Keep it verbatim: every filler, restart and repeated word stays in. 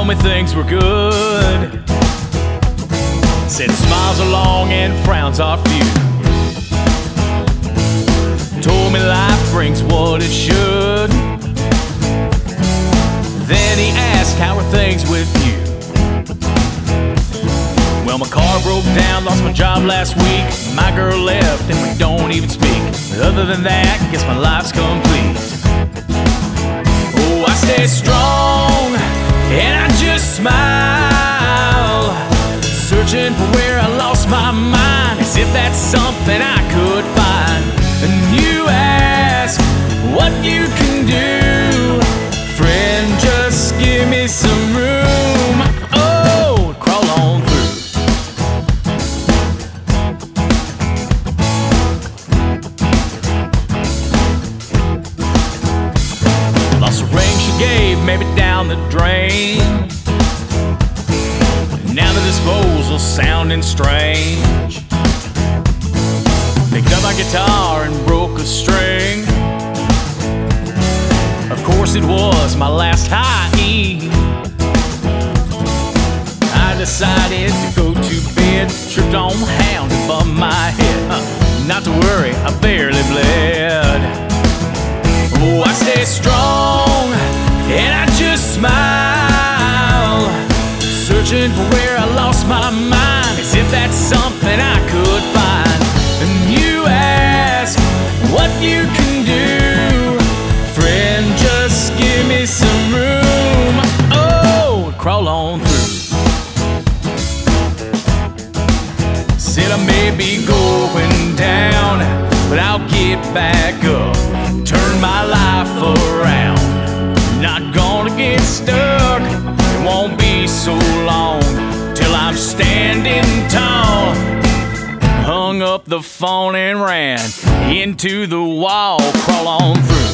me things were good. Said smiles are long and frowns are few. Told me life brings what it should. Then he asked, how are things with you? Well, my car broke down, lost my job last week. My girl left and we don't even speak. Other than that, guess my life's complete. Oh, I stay strong and I just smile, searching for where I lost my mind, as if that's something I could find. And you ask what you can do, friend, just give me some room. Oh, crawl on through. Lost a ring she gave, maybe down the drain. Now the disposal's sounding strange. Picked up my guitar and broke a string. Of course it was my last high E. I decided to go to bed, tripped on Hound and bumped my head. Huh. Not to worry, I barely bled. Oh, I stay strong and I just smile, searching for where I lost my mind, as if that's something I could find. And you ask what you can do, friend, just give me some room. Oh, crawl on through. Said I may be going down, but I'll get back up, turn my life around. Not gonna get stuck, it won't be so long till I'm standing tall. Hung up the phone and ran into the wall, crawl on through.